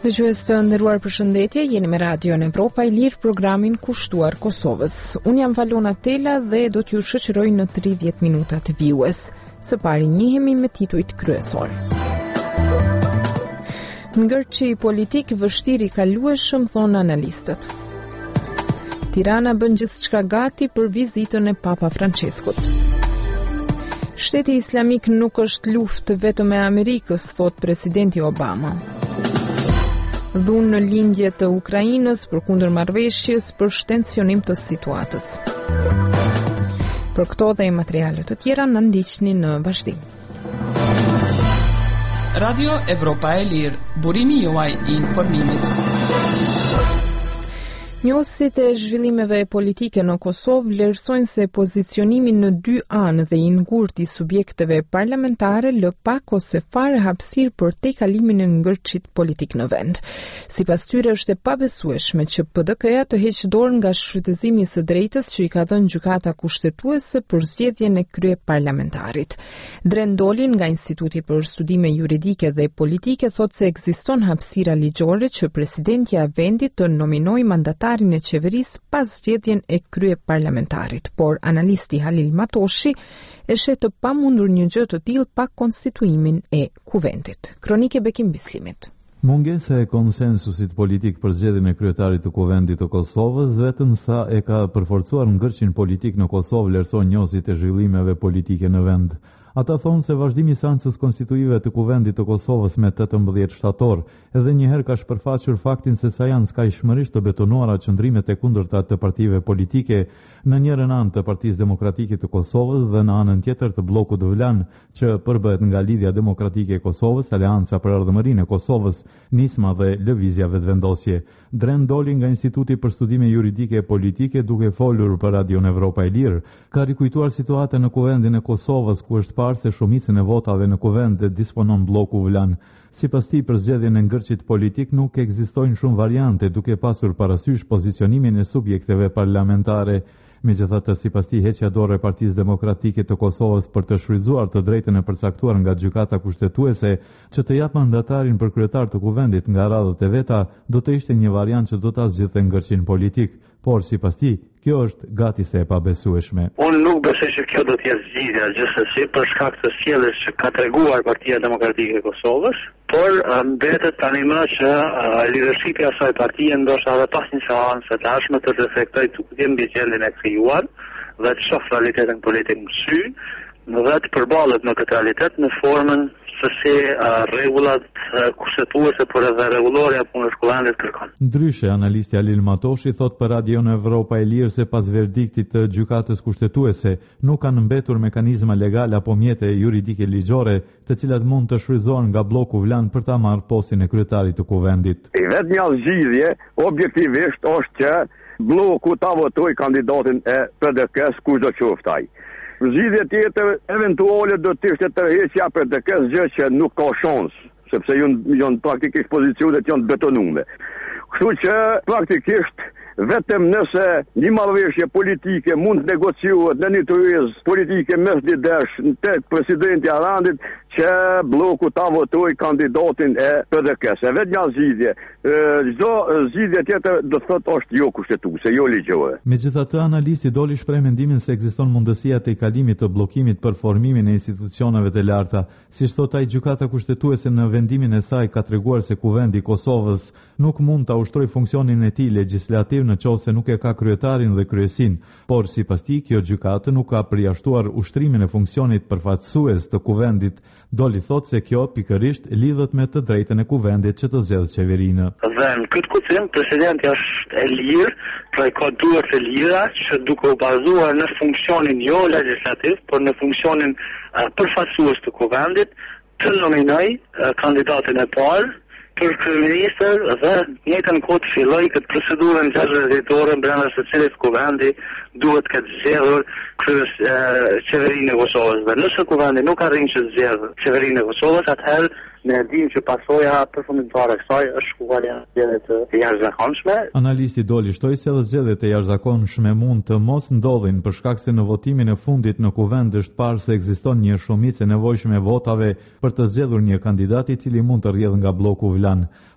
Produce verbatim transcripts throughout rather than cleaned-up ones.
Dëgjues të nderuar, përshëndetje, jeni me Radio Evropa e Lirë, programin kushtuar Kosovës. Unë jam Valona Tela dhe do t'ju shoqëroj në tridhjetë minuta të vijues. Së pari njihemi me titujt kryesor. Ngërçi politik vështirë i kalueshëm, thonë analistët. Tirana bën gjithçka gati për vizitën e Papa Franceskut. Shteti Islamik nuk është luftë vetëm e Amerikës, thot presidenti Obama. Dhunë në lindje të Ukrainës përkundër marrëveshjes për shtensionim të situatës. Për këto dhe materiale të tjera na ndiqni në vazhdim. Radio Evropa e Lirë, burimi juaj i informimit. Njohësit e zhvillimeve politike në Kosovë vlerësojnë se pozicionimi në dy anë dhe i ngurtë i subjekteve parlamentare lë pak ose fare hapësirë për tejkalimin e ngërçit politik në vend. Sipas tyre është e pabesueshme që P D K-ja të heqë dorë nga shfrytëzimi së drejtës që i ka dhënë gjykata kushtetuese për zgjedhjen e kryeparlamentarit. Dren Dolin nga Instituti për Studime Juridike dhe Politike thotë se ekziston hapësira ligjore që presidentja e vendit të nominojë mandatar e qeverisë pas zgjedhjen e kryeparlamentarit, por analisti Halil Matoshi e sheh të pamundur një gjë të tillë pa konstituimin e kuvendit. Kronike Bekim Bislimit. Mungesa e konsensusit politik për zgjedhjen e kryetarit të kuvendit të Kosovës vetëm sa e ka përforcuar ngërçin politik në Kosovë, vlerëson njohësit e zhvillimeve politike në vend. Ata thonë se vazhdimi i seancës konstituive të kuvendit të Kosovës me tetëmbëdhjetë shtator edhe njëherë ka shpërfaqur faktin se sa janë skajshmërisht të betonuara qëndrimet e kundërta të partive politike në njërën anë të Partisë Demokratike të Kosovës dhe në anën tjetër të bllokut Vlan, që përbëhet nga Lidhja Demokratike e Kosovës, Aleanca për Ardhmërinë e Kosovës, Nisma dhe Lëvizja Vetvendosje. Dren Doli nga Instituti për Studime Juridike e Politike, duke folur për Radio Evropa e Lirë, ka rikujtuar situatën në kuvendin e Kosovës, ku është parë se shumicën e votave në kuvend disponon bloku Vlan. Sipas tij, për zgjedhjen e ngërçit politik nuk ekzistojnë shumë variante, duke pasur parasysh pozicionimin e subjekteve parlamentare. Megjithatë, sipas tij, heqja dorë e Partisë Demokratike të Kosovës për të shfrytzuar të drejtën e përcaktuar nga gjykata kushtetuese që të jap mandatarin për kryetar të kuvendit nga radhët e veta, do të ishte një variant që do ta zgjidhte ngërçin politik, por sipas tij, kjo është gati se e pabesueshme. Unë nuk besoj se kjo do të jetë zgjidhja, gjithsesi për shkak të sjelljes që ka treguar Partia Demokratike e Kosovës, por mbetet tani më që uh, leadershipi i asaj partie ndoshta edhe pas një seance të tashme të reflektojë tukjen mbi gjendjen e krijuar dhe të shoh realitetin politik në sy, dhe të përballet me këtë realitet në formën se si uh, rregullat uh, kushtetuese por edhe rregullorja e punës kuvendit kërkon. Ndryshe, analisti Halil Matoshi thot për Radio Evropa e Lirë se pas verdiktit të gjykatës kushtetuese nuk kanë mbetur mekanizma legal apo mjete juridike ligjore të cilat mund të shfrytëzohen nga bloku Vlan për ta marrë postin e kryetarit të kuvendit. E vetë një zgjidhje objektivisht është që bloku ta votoj kandidatin e P D K-s kushdo qoftë ai. Zgjidhje tjetër eventuale do të ishte tërheqja P D K-s, gjë që nuk ka shans, sepse janë janë praktikisht pozicionet janë betonuar. Kështu që praktikisht vetëm nëse një marrëveshje politike mund të negociohet në një tyrezë politike mes liderësh tek presidenti Arandit që bloku ta votoj kandidatin e P D K-s. E vetë një zgjidhje. Çdo zgjidhje tjetër do të thotë është jo kushtetuese, jo ligjore. Megjithatë, analisti doli shpreh mendimin se ekziston mundësia të kalimit të bllokimit për formimin e institucioneve të larta. Siç thot ai, gjykata kushtetuese në vendimin e saj ka treguar se kuvendi i Kosovës nuk mund ta ushtrojë funksionin e tij legjislativ në qoftë se nuk e ka kryetarin dhe kryesin, por sipas tij kjo gjykatë nuk ka përjashtuar ushtrimin e funksionit përfaqësues të kuvendit. Doli thot se kjo pikërisht lidhet me të drejtën e kuvendit që të zgjedhë qeverinë. Dhe në këtë kuptim, presidenti është e lirë, pra ka duhet e lira që duke u bazuar në funksionin jo legjislativ, por në funksionin uh, përfaqësues të kuvendit, të nominoj uh, kandidatin e parë për kryeministër dhe njëjtën kohë të filloj këtë procedurën gjashtë-dhjetore brenda së cilit kuvendi duhet këtë zgjedhur kryes qeverinë e Kosovës. Dhe nëse kuvendi nuk arrin që zgjedhë qeverinë e Kosovës, atëherë ne dim që pasoja përfundimtare e kësaj është shkuarja e zgjedhjeve të jashtëzakonshme. Analisti Doli shtoi se edhe zgjedhjet e jashtëzakonshme mund të mos ndodhin për shkak se në votimin e fundit në kuvend është parë se ekziston një shumicë e nevojshme votave për të zgjedhur një kandidat i cili mund të rrjedhë nga bloku Vlan.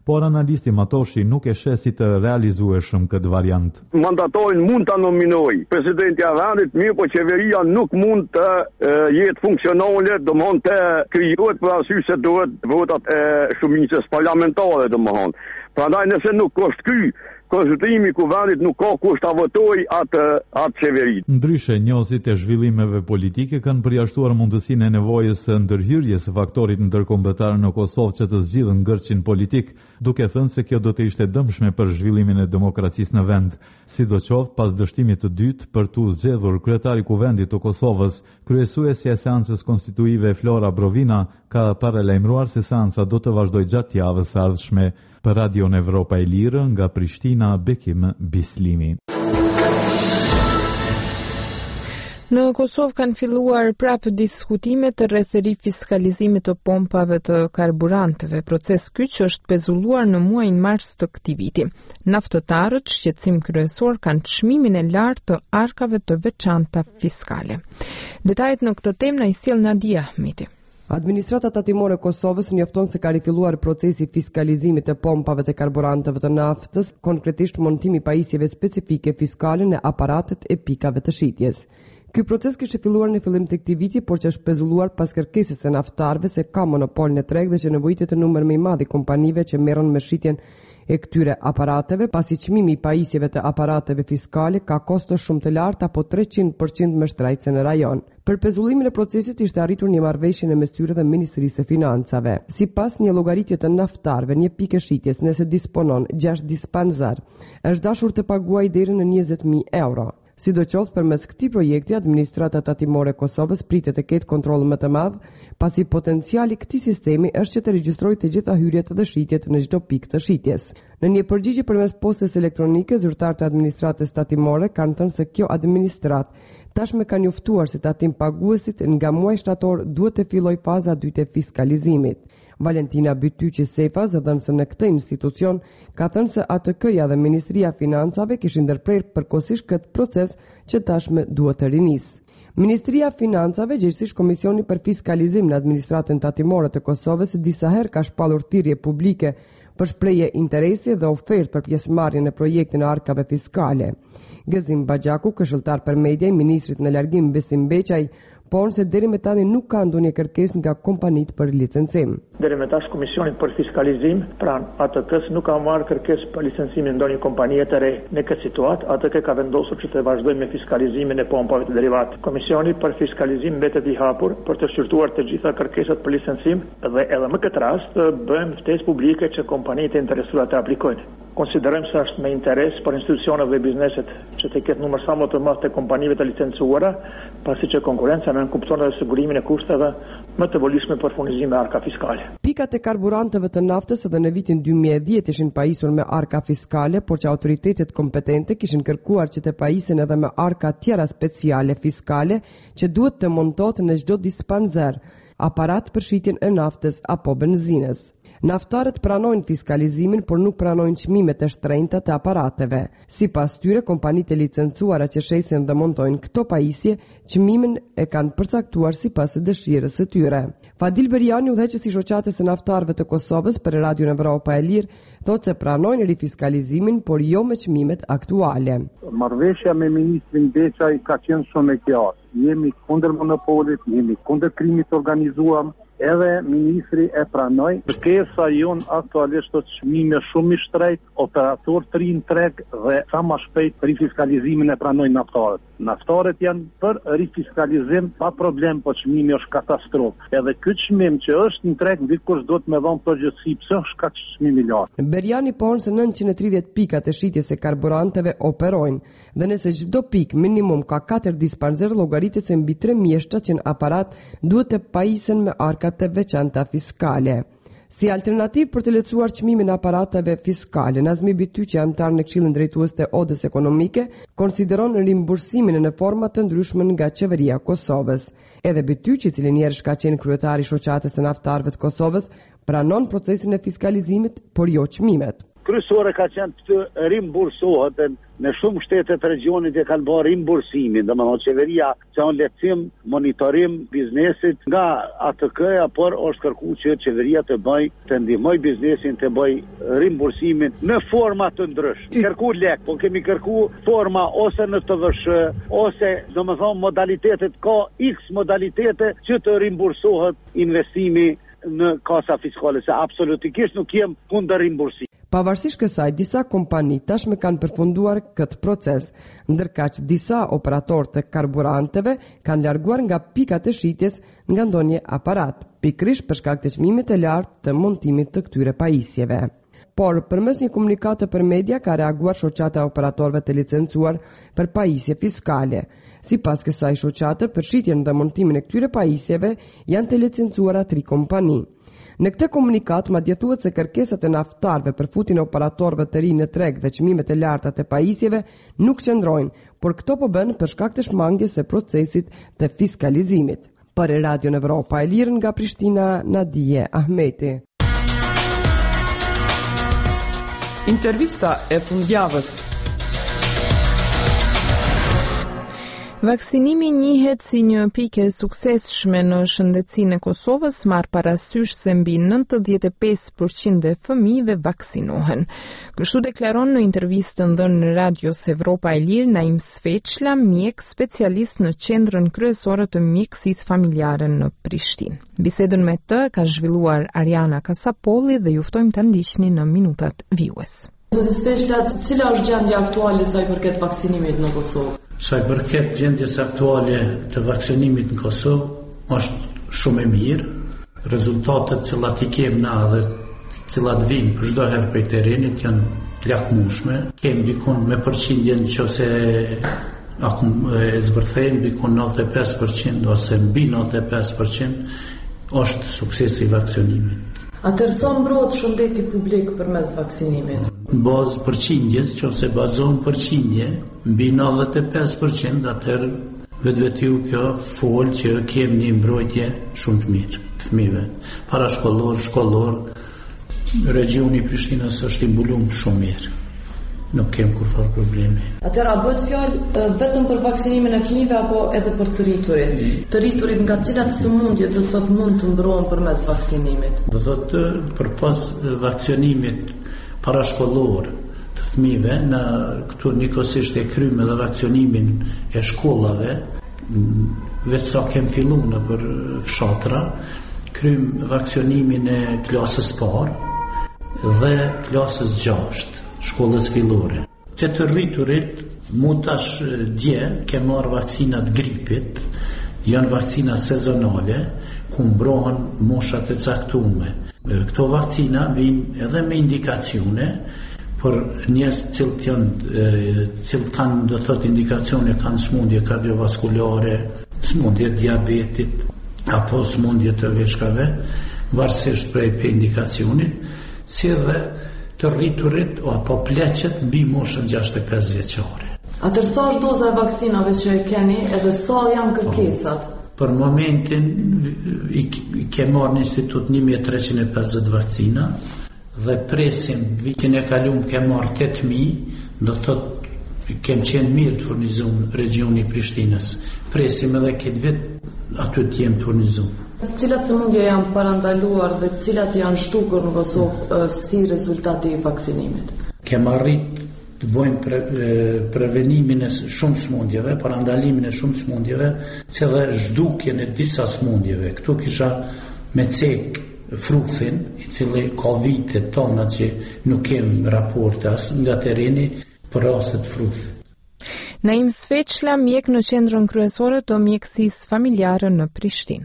por analisti Matoshi nuk e sheh si të realizueshëm këtë variant. Mandatorin mund ta nominojë presidenti i vendit, mirë po qeveria nuk mund të e, jetë funksionale, domthonë të krijohet për arsye se duhet votat e shumicës parlamentare, domthonë. Prandaj nëse nuk është ky konsultimi ku vendit nuk ka kusht ta votoj atë atë qeveri. Ndryshe, njohësit e zhvillimeve politike kanë përjashtuar mundësinë e nevojës së ndërhyrjes së faktorit ndërkombëtar në Kosovë që të zgjidhën ngërçin politik, duke thënë se kjo do të ishte dëmshme për zhvillimin e demokracisë në vend. Sidoqoftë, pas dështimit të dytë për tu zgjedhur kryetari i Kuvendit të Kosovës, kryesuesja e seancës konstituive Flora Brovina ka paralajmëruar se seanca do të vazhdojë gjatë javës së ardhshme. Për Radion Evropa e Lirë, nga Prishtina, Bekim Bislimi. Në Kosovë kanë filluar prapë diskutimet rreth rifiskalizimit të pompave të karburanteve, proces ky që është pezulluar në muajin mars të këtij viti. Naftëtarët, shqetësim kryesor, kanë çmimin e lartë të arkave të veçanta fiskale. Detajet në këtë temë na i sjell Nadia Ahmeti. Administrata tatimore e Kosovës njofton se ka rifilluar procesi fiskalizimit të pompave të karburanteve të naftës, konkretisht montimi pajisjeve specifike fiskale në aparatet e pikave të shitjes. Ky proces kishte filluar në fillim të këtij viti, por që është pezulluar pas kërkesës së naftarëve se ka monopol në treg dhe që nevojitet të numër më i madh i kompanive që merren me shitjen e këtyre aparateve, pasi çmimi i pajisjeve të aparateve fiskale ka kosto shumë të larta, apo treqind përqind me shtrajtëse në rajon. Për pezullimin e procesit ishte arritur një marrëveshje në mes tyre dhe Ministrisë së Financave. Sipas një llogaritje të naftarëve, një pikë shitjes nëse disponon gjashtë dispanzer, është dashur të paguajë deri në njëzet mijë euro. Sidoqoftë, përmes këtij projekti, administrata tatimore e Kosovës pritet të ketë kontroll më të madh, pasi potenciali i këtij sistemi është që të regjistrojë të gjitha hyrjet dhe shitjet në çdo pikë të shitjes. Në një përgjigje përmes postës elektronike, zyrtarët e administratës tatimore kanë thënë se kjo administratë tashmë ka njoftuar se tatim paguesit nga muaji shtator duhet të fillojë faza e dytë e fiskalizimit. Valentina Bytyqi Sefa, zëdhënëse në këtë institucion, ka thënë se A T K-ja dhe Ministria e Financave kishin ndërprerë përkohësisht këtë proces që tashmë duhet të rinisë. Ministria e Financave, gjithsesi Komisioni për Fiskalizim në Administratën Tatimore të Kosovës, disa herë ka shpallur thirrje publike për shprehje interesi dhe ofertë për pjesëmarrje në projektin e arkave fiskale. Gëzim Baxhaku, këshilltar për media i ministrit në largim Besim Beqaj, por se deri me tani nuk ka ndonjë kërkesë nga kompanitë për licencim. Deri me tash Komisioni për Fiskalizim, pra A T K-s nuk ka marrë kërkesë për licencimin ndonjë kompanie të re. Në këtë situatë, A T K ka vendosur që të vazhdojë me fiskalizimin e pompave të derivat. Komisioni për Fiskalizim mbetet i hapur për të shqyrtuar të gjitha kërkesat për licencim dhe edhe më këtë rast bëjmë ftesë publike që kompanitë e interesuara të aplikojnë. Konsiderojmë se është me interes për institucionet dhe bizneset që të ketë numër sa më të madh të kompanive të licencuara, pasi që konkurenca nënkupton edhe sigurimin e kushteve më të volishme për furnizim me arka fiskale. Pikat e karburanteve të naftës edhe në vitin dy mijë e dhjetë ishin pajisur me arka fiskale, por që autoritetet kompetente kishin kërkuar që të pajisen edhe me arka tjera speciale fiskale që duhet të montohet në çdo dispanzer, aparat për shitjen e naftës apo benzinës. Naftarët pranojnë fiskalizimin, por nuk pranojnë çmimet e shtrenjta të aparateve. Sipas tyre, kompanitë e licencuara që shesin dhe montojnë këto pajisje, çmimin e kanë përcaktuar sipas dëshirës së tyre. Fadil Beriani, udhëheqësi i shoqatës së naftarëve të Kosovës për Radion Evropa e Lirë, thotë se pranojnë rifiskalizimin, por jo me çmimet aktuale. Marrëveshja me ministrin Beqaj ka qenë shumë e qartë. Jemi kundër monopolit, jemi kundër krimit të organizuar. Edhe ministri e pranoi. Kërkesa jon aktualisht është çmime shumë i shtrejt, operator të rinë treg dhe sa më shpejt rifiskalizimin e pranojnë naftarët. Naftarët janë për rifiskalizim pa problem, po çmimi është katastrofë. Edhe ky çmim që është në treg dikush do të më dhon përgjegjësi pse është kaq çmim i lartë. Beriani ponë se nëntëqind e tridhjetë pikat e shitjes e karburanteve operojnë dhe nëse çdo pik minimum ka katër dispanzer, llogaritet se mbi tre mijë e shtatëqind aparat duhet të pajisen me arka të veçanta fiskale. Si alternativë për të lehtësuar çmimin e aparateve fiskale, Nazmi Bytyqi, anëtar në Këshillin Drejtues të Odës Ekonomike, konsideron rimbursimin në forma të ndryshme nga qeveria e Kosovës. Edhe Bytyqi, i cili njerësh ka qenë kryetari i shoqatës së naftarëve të Kosovës, pranon procesin e fiskalizimit, por jo çmimet. kryesore ka qenë të rimbursohet në shumë shtete të regionit e kanë bërë rimbursimin, domethënë qeveria ka në lehtësim monitorim biznesit nga A T K-ja, por është kërkuar që qeveria të bëj të ndihmoj biznesin të bëj rimbursimin në forma të ndryshme. Kërku lek, po kemi kërku forma ose në T V S H ose domethënë modalitetet ka X modalitete që të rimbursohet investimi në kasa fiskale, se absolutikisht nuk jem kundër rimbursimit. Pavarësisht kësaj, disa kompani tashmë kanë përfunduar këtë proces, ndërkaq disa operatorë të karburanteve kanë larguar nga pikat e shitjes nga ndonjë aparat, pikërisht për shkak të çmimit të lartë të montimit të këtyre pajisjeve. Por përmes një komunikate për media ka reaguar shoqata e operatorëve të licencuar për pajisje fiskale. Sipas kësaj shoqate, për shitjen dhe montimin e këtyre pajisjeve janë të licencuara tri kompani. Në këtë komunikat madje thuhet se kërkesat e naftarëve për futjen e operatorëve të rinj në treg dhe çmimet e larta të pajisjeve nuk qëndrojnë, por këto po bën për shkak të shmangjes së procesit të fiskalizimit. Për Radio Evropa e Lirë nga Prishtina, Nadije Ahmeti. Intervista e fundjavës. Vaksinimi njihet si një pikë e suksesshme në shëndetësinë e Kosovës, marr parasysh se mbi nëntëdhjetë e pesë përqind e fëmijëve vaksinohen. Kështu deklaron në intervistën dhënë në Radios Evropa e Lirë Naim Sveçla, mjek specialist në qendrën kryesore të mjekësisë familjare në Prishtinë. Bisedën me të ka zhvilluar Ariana Kasapolli dhe ju ftojmë ta ndiqni në minutat vijues. Zoti Sveçla, cila është gjendja aktuale sa i përket vaksinimit në Kosovë? Sa i përket gjendjes aktuale të vaksinimit në Kosovë është shumë e mirë. Rezultatet cilat i kem na dhe cilat vijnë për çdo herë prej terrenit janë të lakmueshme. Kemi bikun me përqindjen nëse akum e zbërthejmë bikun nëntëdhjetë e pesë përqind ose mbi nëntëdhjetë e pesë përqind është suksesi i vaksinimit. Atëherë sa mbrohet shëndeti publik përmes vaksinimit? Në bazë përqindjes, nëse bazohen përqindje mbi nëntëdhjetë e pesë përqind, atëherë vetvetiu kjo fol që kemi një mbrojtje shumë të mirë të fëmijëve. Parashkollor, shkollor, regioni i Prishtinës është i mbuluar shumë mirë. Nuk kem kurfar probleme. Atëherë a bëhet fjalë vetëm për vaksinimin e fëmijëve apo edhe për të rriturit? Të rriturit nga cilat sëmundje do thotë mund të mbrohen përmes vaksinimit? Do thotë përpas vaksinimit parashkollor të fëmijëve, në këtu nikosisht e krymë edhe vaksinimin e shkollave, vetë sa kem filluar në për fshatra, krymë vaksinimin e klasës parë dhe klasës gjashtë. Shkollës fillore. Të të rriturit, mu tash dje, ke marrë vaksinat gripit, janë vakcina sezonale, ku mbrohen moshat e caktume. Këto vakcina vijnë edhe me indikacione, për njerëz cilët janë, cilët kanë, do thot, indikacione, kanë smundje kardiovaskulare, smundje diabetit, apo smundje të veshkave, varësisht prej për indikacionit, si dhe të rriturit apo pleqet mbi moshën gjashtëdhjetë e pesë vjeçare. Atëherë sa është doza e vaksinave që e keni edhe sa janë kërkesat? Për momentin i ke marrë në institut një mijë e treqind e pesëdhjetë vakcina dhe presim vitin e kaluar ke marrë tetë mijë, do thotë kem qenë mirë të furnizuar regioni i Prishtinës. Presim edhe këtë vit aty të jem të furnizuar. Cilat sëmundje janë parandaluar dhe cilat janë shtukur në Kosovë si rezultati i vaksinimit? Kem arrit të bojmë pre, prevenimin e shumë sëmundjeve, parandalimin e shumë sëmundjeve, se dhe zhdukjen e disa sëmundjeve. Këtu kisha me cek fruthin, i cili ka vite tona që nuk kem raporte as nga tereni për rastet fruthit. Naim Sveçla, mjek në qendrën kryesore të mjekësisë familjare në Prishtinë.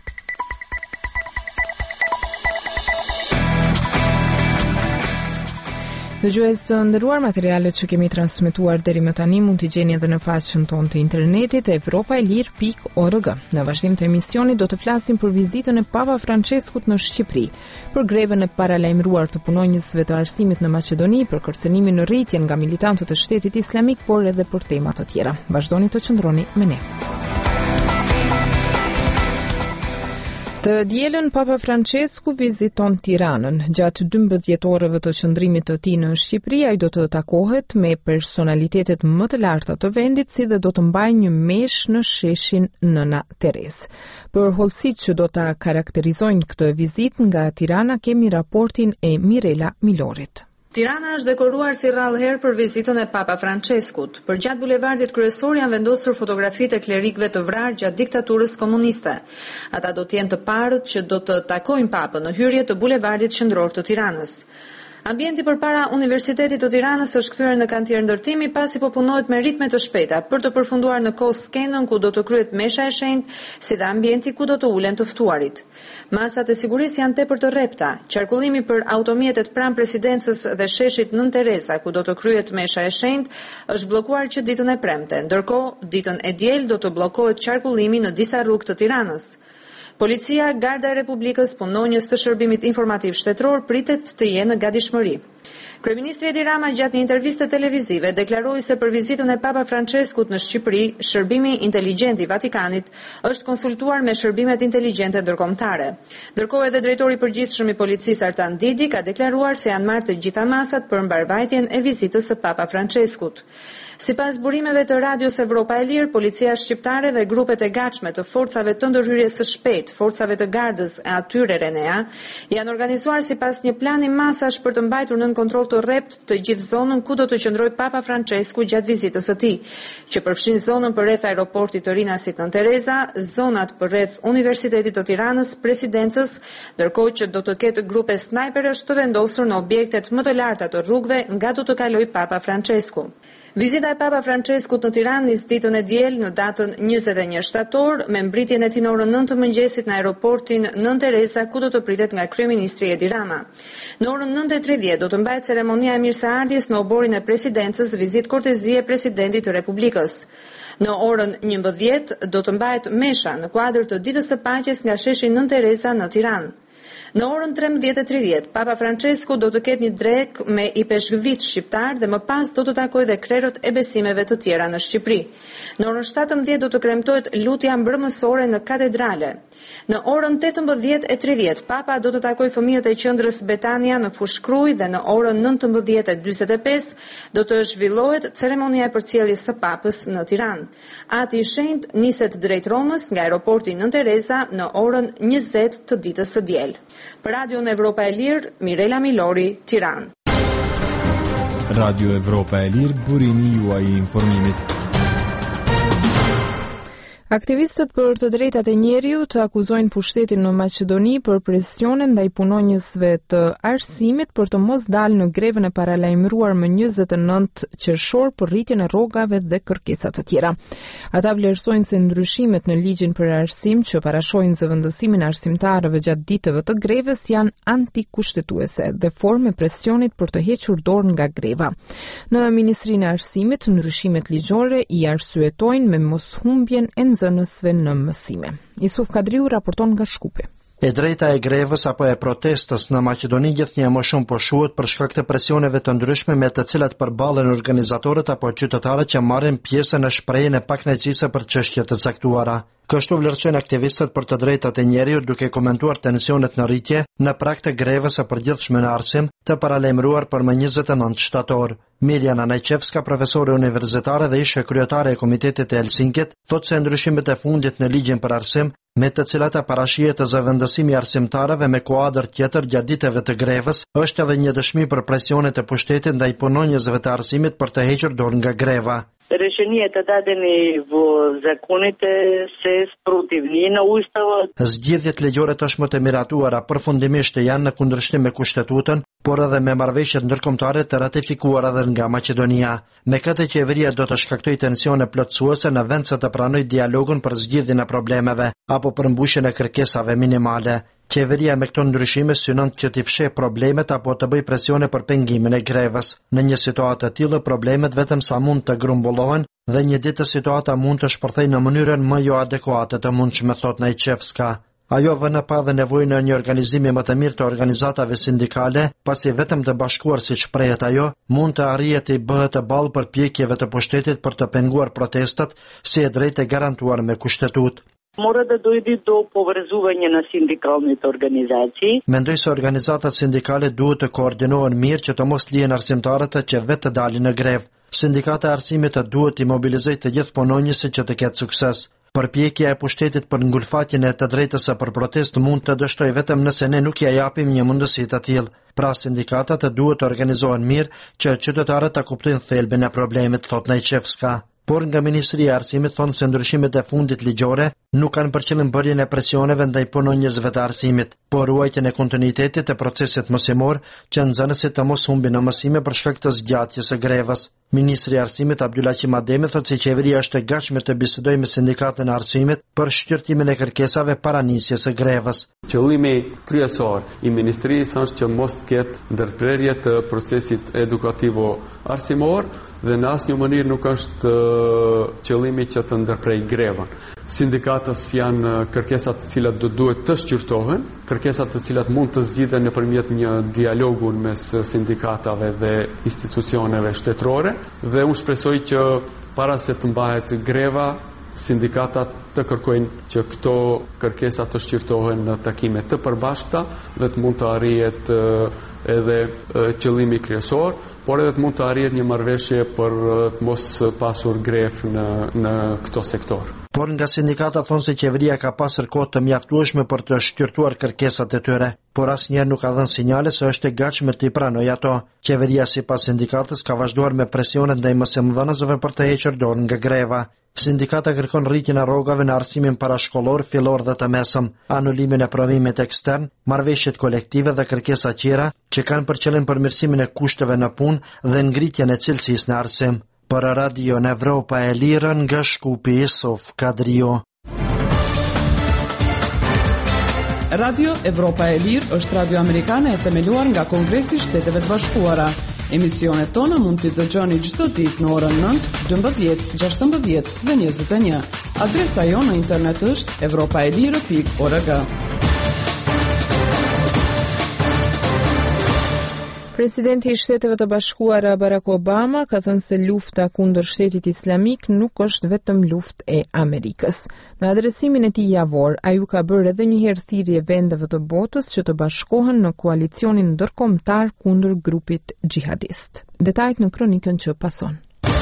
Dëgjues së nderuar, materialet që kemi transmetuar deri më tani mund t'i gjeni edhe në faqen tonë të internetit evropa e lirë pikë org. Në vazhdim të emisionit do të flasim për vizitën e Papa Franceskut në Shqipëri, për grevën e paralajmëruar të punonjësve të arsimit në Maqedoni, për kërcënimin në rritje nga militantët e Shtetit Islamik, por edhe për tema të tjera. Vazhdoni të qëndroni me ne. Të dielën Papa Francesku viziton Tiranën. Gjatë dymbëdhjetë orëve të qëndrimit të tij në Shqipëri, ai do të takohet me personalitetet më të larta të vendit, si dhe do të mbajë një meshë në sheshin Nëna Terezë. Për hollësitë që do ta karakterizojnë këtë vizitë nga Tirana, kemi raportin e Mirela Milorit. Tirana është dekoruar si rrallëherë për vizitën e Papa Franceskut. Për gjatë bulevardit kryesor janë vendosur fotografitë e klerikëve të vrarë gjatë diktaturës komuniste. Ata do të jenë të parët që do të takojnë Papën në hyrje të bulevardit qendror të Tiranës. Ambienti përpara Universitetit të Tiranës është kthyer në kantier ndërtimi pasi po punohet me ritme të shpejta për të përfunduar në kohë skenën ku do të kryhet mesha e shenjtë, si dhe ambienti ku do të ulen të ftuarit. Masat e sigurisë janë tepër të rrepta. Qarkullimi për automjetet pranë presidencës dhe sheshit Nën Tereza ku do të kryhet mesha e shenjtë është bllokuar që ditën e premte, ndërkohë ditën e diel do të bllokohet qarkullimi në disa rrugë të Tiranës. Policia, Garda e Republikës, punonjës të shërbimit informativ shtetëror pritet të jenë në gatishmëri. Kryeministri Edi Rama gjatë një interviste televizive deklaroi se për vizitën e Papa Franceskut në Shqipëri, shërbimi inteligjent i Vatikanit është konsultuar me shërbimet inteligjente ndërkombëtare. Ndërkohë edhe drejtori i përgjithshëm i policisë Artan Didi ka deklaruar se janë marrë të gjitha masat për mbarvajtjen e vizitës së Papa Franceskut. Sipas burimeve të Radios Evropa e Lirë, policia shqiptare dhe grupet e gatshme të forcave të ndërhyrjes së shpejtë, forcave të gardës e atyre Renea, janë organizuar sipas një plani masash për të mbajtur nën kontroll të rrept të gjithë zonën ku do të qëndrojë Papa Francesku gjatë vizitës së tij, që përfshin zonën përreth aeroportit të Rinasit Nën Tereza, zonat përreth Universitetit të Tiranës, presidencës, ndërkohë që do të ketë grupe snajperësh të vendosur në objektet më të larta të rrugëve nga do të kalojë Papa Francesku. Vizita e Papa Franceskut në Tiranë nis ditën e diel në datën njëzet e një shtator me mbritjen e tij në orën nëntë të mëngjesit në aeroportin Nën Tereza ku do të pritet nga kryeministri Edi Rama. Në orën nëntë e tridhjetë do të mbahet ceremonia e mirëseardhjes në oborin e presidencës, vizitë kortezie e presidentit të Republikës. Në orën njëmbëdhjetë do të mbahet mesha në kuadër të ditës së paqes nga sheshi Nën Tereza në Tiranë. Në orën trembëdhjetë e tridhjetë, Papa Francesku do të ketë një drek me i peshkvit shqiptar dhe më pas do të takojë dhe krerët e besimeve të tjera në Shqipëri. Në orën shtatëmbëdhjetë do të kremtohet lutja mbrëmësore në katedrale. Në orën tetëmbëdhjetë e tridhjetë, Papa do të takojë fëmijët e qendrës Betania në Fushkruj dhe në orën nëntëmbëdhjetë e dyzet e pesë do të zhvillohet ceremonia e përcjelljes së Papës në Tiranë. Ati i shenjtë niset drejt Romës nga aeroporti Nën Tereza në orën njëzet të ditës së diel. Për Radion Evropa e Lirë, Mirela Milori, Tiranë. Radio Evropa e Lirë, burimi juaj i informimit. Aktivistët për të drejtat e njeriut akuzojnë pushtetin në Maqedoni për presionin ndaj punonjësve të arsimit për të mos dalë në grevën e paralajmëruar më njëzet e nëntë qershor për rritjen e rrogave dhe kërkesat të tjera. Ata vlerësojnë se ndryshimet në ligjin për arsim që parashojnë zëvendësimin e arsimtarëve gjatë ditëve të grevës janë antikushtetuese dhe formë presionit për të hequr dorë nga greva. Në Ministrinë e Arsimit, ndryshimet ligjore i arsyetojnë me moshumbjen e nësve në mësime. Isuf Kadriu raporton nga Shkupi. E drejta e grevës apo e protestës në Maqedoni gjithnjë më shumë po shuhet për shkak të presioneve të ndryshme me të cilat përballen organizatorët apo qytetarët që marrin pjesë në shprehjen e pakënaqësisë për çështje të caktuara. Kështu vlerësojnë aktivistët për të drejtat e njeriut duke komentuar tensionet në rritje në prag të grevës së përgjithshme në arsim të paralajmëruar për më njëzet e nëntë shtator. Mirjana Najčevska, profesore universitare dhe ishe kryetare e Komitetit të Helsinkit, thotë se ndryshimet e fundit në ligjin për arsim, me të cilat e parashihet të zëvendësimi arsimtarëve me kuadër tjetër gjatë ditëve të grevës, është edhe një dëshmi për presionet e pushtetit ndaj punonjësve të arsimit për të hequr dorë nga greva. Решенията дадени во законите се спротивни на уставот. Zgjedhjet ligjore tashmë të miratuara përfundimisht janë në kundërshtim me kushtetutën, por edhe me marrëveshjet ndërkombëtare të ratifikuara edhe nga Maqedonia. Me këtë qeveria do të shkaktojë tensione plotësuese në vend se të pranojë dialogun për zgjidhjen e problemeve apo për mbushjen e kërkesave minimale. Qeveria me këto ndryshime synon që t'i fsheh problemet apo të bëj presione për pengimin e grevës. Në një situatë të tillë problemet vetëm sa mund të grumbullohen dhe një ditë situata mund të shpërthejë në mënyrën më jo adekuate të mundshme, thot Najčevska. Ajo vënë pa dhe nevojën e një organizimi më të mirë të organizatave sindikale, pasi vetëm të bashkuar siç shprehet ajo, mund të arrihet të bëhet të ballë përpjekjeve të pushtetit për të penguar protestat, si e drejtë e garantuar me kushtetutë. Mora da dojdi do povezivanja na sindikalnih organizacij. Mendoj se organizatat sindikale duhet të koordinohen mirë që të mos lihen arsimtarët që vetë të dalin në grev. Sindikata e arsimit duhet të mobilizojë të gjithë punonjësit që të ketë sukses. Përpjekja e pushtetit për ngulfatjen e të drejtës së për protestë mund të dështojë vetëm nëse ne nuk ja japim një mundësi të tillë. Pra sindikatat duhet të organizohen mirë që qytetarët ta kuptojnë thelbin e problemit, thot Najçevska. Por nga Ministria e Arsimit thonë se ndryshimet e fundit ligjore nuk kanë për qëllim bërjen e presioneve ndaj punonjësve të arsimit, por ruajtjen e kontinuitetit të procesit mësimor që nxënësit të mos humbin në mësime për shkak të zgjatjes së grevës. Ministri i Arsimit Abdulaqim Ademi thotë se qeveria është e gatshme të bisedojë me sindikatën e arsimit për shqyrtimin e kërkesave para nisjes së grevës. Qëllimi kryesor i ministrisë është që mos të ketë ndërprerje të procesit edukativo arsimor dhe në asnjë mënyrë nuk është uh, qëllimi që të ndërprej grevën. Sindikatës janë kërkesat të cilat do duhet të shqyrtohen, kërkesat të cilat mund të zgjidhen nëpërmjet një dialogu mes sindikatave dhe institucioneve shtetërore dhe unë shpresoj që para se të mbahet greva, sindikatat të kërkojnë që këto kërkesa të shqyrtohen në takime të përbashkëta dhe të mund të arrihet uh, edhe uh, qëllimi kryesor, por edhe të mund të arrihet një marrëveshje për të mos pasur grevë në, në këto sektor. Por nga sindikata thonë se qeveria ka pasur kohë të mjaftueshme për të shqyrtuar kërkesat e tyre, por asnjëherë nuk ka dhënë sinjale se është e gatshme të i pranojë ato. Qeveria sipas sindikatës ka vazhduar me presionet ndaj mësimdhënësve për të hequr dorë nga greva. Sindikata kërkon rritjen e rrogave në arsimin parashkollor, fillor dhe të mesëm, anulimin e provimit ekstern, marrëveshjet kolektive dhe kërkesa tjera që kanë për qëllim përmirësimin e kushteve në punë dhe ngritjen e cilësisë në arsim. Për Radio në Evropa e Lirë nga Shkupi Sof Kadrio. Radio Evropa e Lirë është radio amerikane e themeluar nga Kongresi i Shteteve të Bashkuara. Emisionet tona mund t'i dëgjoni çdo ditë në orën nëntë, dymbëdhjetë, gjashtëmbëdhjetë dhe njëzet e një. Adresa jonë në internet është evropaelire pikë org. Presidenti i Shteteve të Bashkuara Barack Obama ka thënë se lufta kundër Shtetit Islamik nuk është vetëm luftë e Amerikës. Në adresimin e tij javor, ai u ka bërë edhe një herë thirrje vendeve të botës që të bashkohen në koalicionin ndërkombëtar kundër grupit xhihadist. Detajt në kronikën që pason.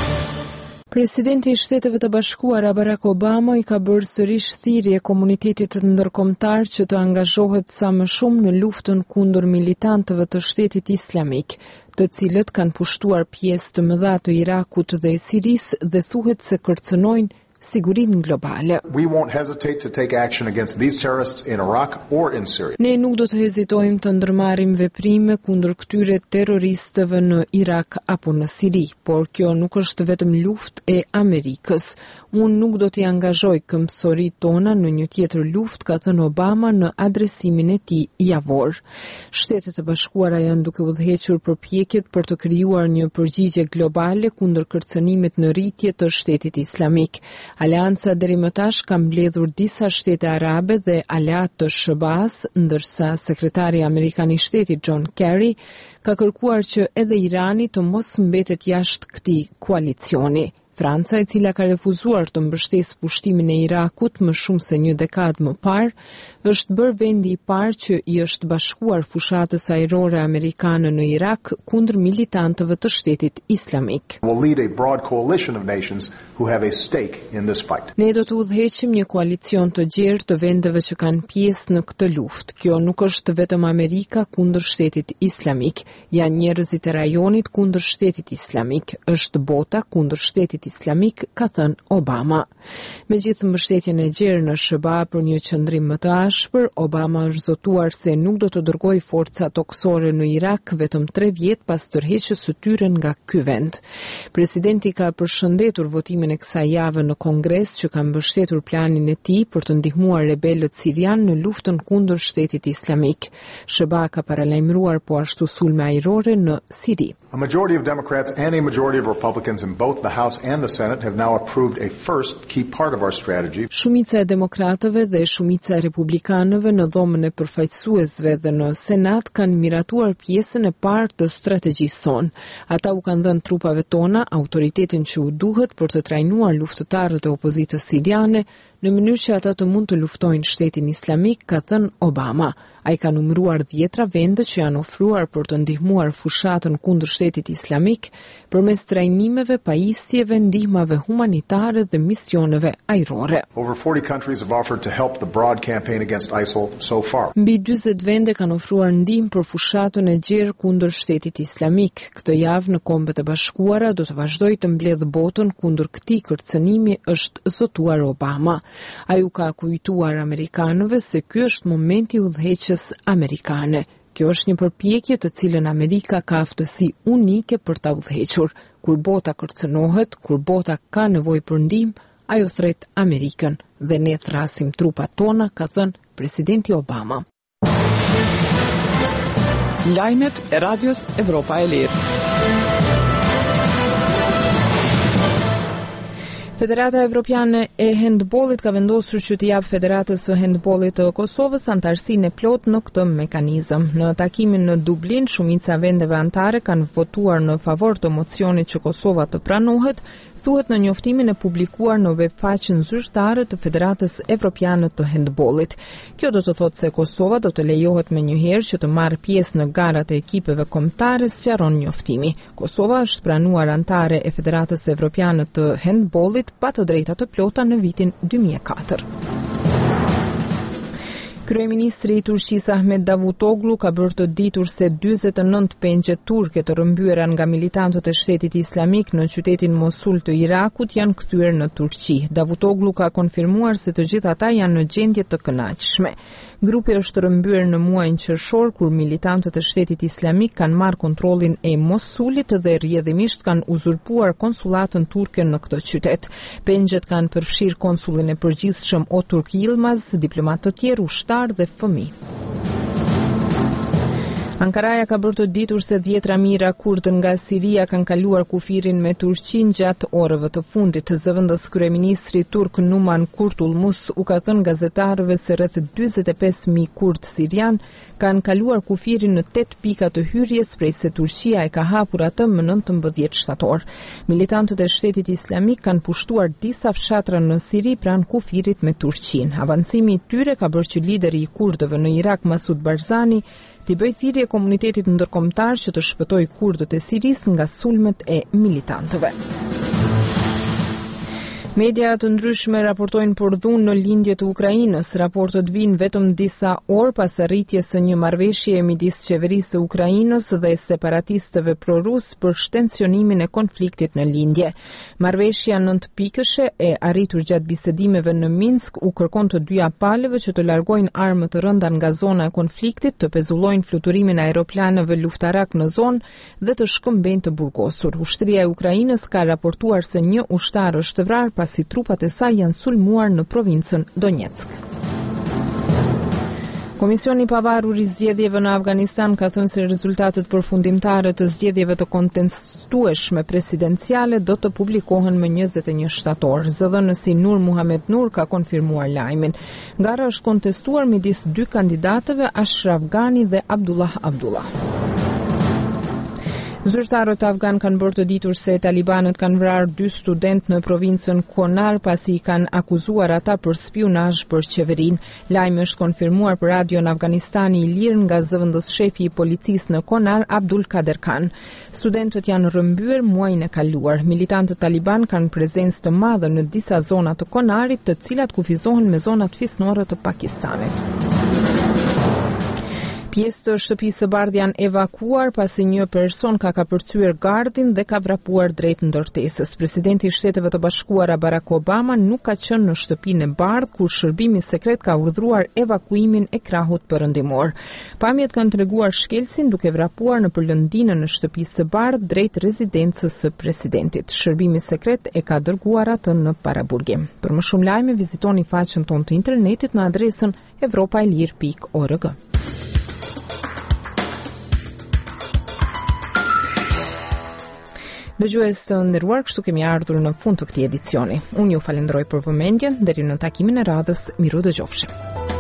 Presidenti i Shteteve të Bashkuara Barack Obama i ka bërë sërish thirrje komunitetit ndërkombëtar që të angazhohet sa më shumë në luftën kundër militantëve të Shtetit Islamik, të cilët kanë pushtuar pjesë të mëdha të Irakut dhe Sirisë dhe thuhet se kërcënojnë sigurinë globale. We won't hesitate to take action against these terrorists in Iraq or in Syria. Ne nuk do të hezitojmë të ndërmarrim veprime kundër këtyre terroristëve në Irak apo në Siri, por kjo nuk është vetëm luftë e Amerikës. Unë nuk do t'i angazhoj këmbësoritë tona në një tjetër luftë, ka thënë Obama në adresimin e tij javor. Shtetet e Bashkuara janë duke udhëhequr përpjekjet për të krijuar një përgjigje globale kundër kërcënimit në rritje të Shtetit Islamik. Aleanca deri më tash ka mbledhur disa shtete arabe dhe aleat të S B A-s, ndërsa sekretari amerikan i shtetit John Kerry ka kërkuar që edhe Irani të mos mbetet jashtë këtij koalicioni. Franca, e cila ka refuzuar të mbështesë pushtimin e Irakut më shumë se një dekadë më parë, është bërë vendi i parë që i është bashkuar fushatës ajrore amerikane në Irak kundër militantëve të Shtetit Islamik. Will lead a broad coalition of nations who have a stake in this fight. Ne do të udhëheqim një koalicion të gjerë të vendeve që kanë pjesë në këtë luftë. Kjo nuk është vetëm Amerika kundër Shtetit Islamik, janë njerëzit e rajonit kundër Shtetit Islamik, është bota kundër Shtetit Islamik, ka thënë Obama. Megjithë mbështetjen e gjerë në S B A për një qëndrim më të ashpër, Obama është zotuar se nuk do të dërgojë forca toksore në Irak vetëm tre vjet pas tërheqjes së tyre nga ky vend. Presidenti ka përshëndetur votimin e kësaj jave në Kongres që ka mbështetur planin e tij për të ndihmuar rebelët sirian në luftën kundër Shtetit Islamik. S B A ka paralajmëruar po ashtu sulme ajrore në Siri. A majority of Democrats and a majority of Republicans in both the House and the Senate have now approved a first key part of our strategy. Shumica e demokratëve dhe shumica e republikanëve në dhomën e përfaqësuesve dhe në Senat kanë miratuar pjesën e parë të strategjisë sonë. Ata u kanë dhënë trupave tona autoritetin që u duhet për të trajnuar luftëtarët e opozitës siriane në mënyrë që ata të mund të luftojnë shtetin islamik, ka thënë Obama. Ai ka numëruar dhjetra vende që janë ofruar për të ndihmuar fushatën kundër shtetit islamik përmes trajnimeve, pajisjeve, ndihmave humanitare dhe misioneve ajrore. Over forty countries have offered to help the broad campaign against ISIL so far. Mbi dyzet vende kanë ofruar ndihmë për fushatën e gjerë kundër shtetit islamik. Këtë javë në Kombet e Bashkuara do të vazhdoj të mbledh botën kundër këtij kërcënimi, është zotuar Obama. Ai u ka kujtuar amerikanëve se ky është momenti i udhëheqjes amerikane. Kjo është një përpjekje të cilën Amerika ka aftësi unike për ta udhëhequr. Kur bota kërcënohet, kur bota ka nevojë për ndihmë, ajo thret Amerikën dhe ne thrasim trupat tona, ka thënë presidenti Obama. Lajmet e Radios Evropa e Lirë. Federata Evropiane e Handbollit ka vendosur që të jap Federatës së Handbollit të Kosovës antarësinë e plotë në këtë mekanizëm. Në takimin në Dublin, shumica vendeve anëtare kanë votuar në favor të mocionit që Kosova të pranohet, thuhet në njoftimin e publikuar në webfaqen zyrtare të Federatës Evropiane të Handbollit. Kjo do të thotë se Kosova do të lejohet menjëherë që të marrë pjesë në garat e ekipeve kombëtare, sqaron njoftimi. Kosova është pranuar antare e Federatës Evropiane të Handbollit pa të drejta të plota në vitin dy mijë e katër. Kryeministri i Turqisë Ahmet Davutoglu ka bërë të ditur se dyzet e nëntë pengje turke të rrëmbyera nga militantët e shtetit islamik në qytetin Mosul të Irakut janë kthyer në Turqi. Davutoglu ka konfirmuar se të gjithë ata janë në gjendje të kënaqshme. Grupi është rrëmbyer në muajin qershor kur militantët e shtetit islamik kanë marrë kontrollin e Mosulit dhe rrjedhimisht kanë uzurpuar konsullatën turke në këtë qytet. Pengjet kanë përfshirë konsullin e përgjithshëm Oturk Yilmaz, diplomatë të tjerë, ushtar dhe fëmijë. Ankaraja ka bërë të ditur se dhjetra mijëra kurdë nga Siria kanë kaluar kufirin me Turqinë gjatë orëve të fundit. Zëvendës kryeministri turk Numan Kurtulmus u ka thënë gazetarëve se rreth dyzet e pesë mijë kurdë sirian kanë kaluar kufirin në tetë pika të hyrjes prej se Turqia e ka hapur atë më nëntëmbëdhjetë shtator. Militantët e shtetit islamik kanë pushtuar disa fshatra në Siri pranë kufirit me Turqinë. Avancimi i tyre ka bërë që lideri i kurdëve në Irak, Masud Barzani, t'i bëjë thirrje komunitetit ndërkombëtar që të shpëtojë kurdët e Sirisë nga sulmet e militantëve. Media të ndryshme raportojnë për dhunë në lindje të Ukrainës. Raportet vijnë vetëm disa orë pas arritjes së një marrëveshjeje midis qeverisë së Ukrainës dhe separatistëve prorus për shtensionimin e konfliktit në lindje. Marrëveshja nëntëpikëshe e arritur gjatë bisedimeve në Minsk u kërkon të dyja palëve që të largojnë armë të rënda nga zona e konfliktit, të pezullojnë fluturimin e aeroplanëve luftarak në zonë dhe të shkëmbejnë të burgosur. Ushtria e Ukrainës ka raportuar se një ushtar është vrarë pasi trupat e saj janë sulmuar në provincën Donetsk. Komisioni i pavarur i zgjedhjeve në Afganistan ka thënë se rezultatet përfundimtare të zgjedhjeve të kontestueshme presidenciale do të publikohen më njëzet e një shtator. Zëdhënësi Nur Muhammed Nur ka konfirmuar lajmin. Gara është kontestuar midis dy kandidatëve, Ashraf Ghani dhe Abdullah Abdullah. Zyrtarët afgan kanë bërë të ditur se talibanët kanë vrarë dy studentë në provincën Konar pasi i kanë akuzuar ata për spionazh për qeverinë. Lajmi është konfirmuar për radion Afganistani i Lirë nga zëvendës shefi i policisë në Konar, Abdul Kader Khan. Studentët janë rrëmbyer muajin e kaluar. Militantët taliban kanë prezencë të madhe në disa zona të Konarit, të cilat kufizohen me zonat fisnore të Pakistanit. Pjesë të shtëpisë së bardhë janë evakuar pasi një person ka kapërcyer gardin dhe ka vrapuar drejt ndërtesës. Presidenti i Shteteve të Bashkuara Barack Obama nuk ka qenë në shtëpinë e bardhë kur shërbimi sekret ka urdhëruar evakuimin e krahut perëndimor. Pamjet kanë treguar shkelsin duke vrapuar në përlëndinën e shtëpisë së bardhë drejt rezidencës së presidentit. Shërbimi sekret e ka dërguar atë në paraburgim. Për më shumë lajme vizitoni faqen tonë të internetit në adresën evropaelir pikë org. Dëgjues të nderuar, kështu kemi ardhur në fund të këtij edicioni. Unë ju falenderoj për vëmendjen, deri në takimin e radhës, miru dëgjofshim.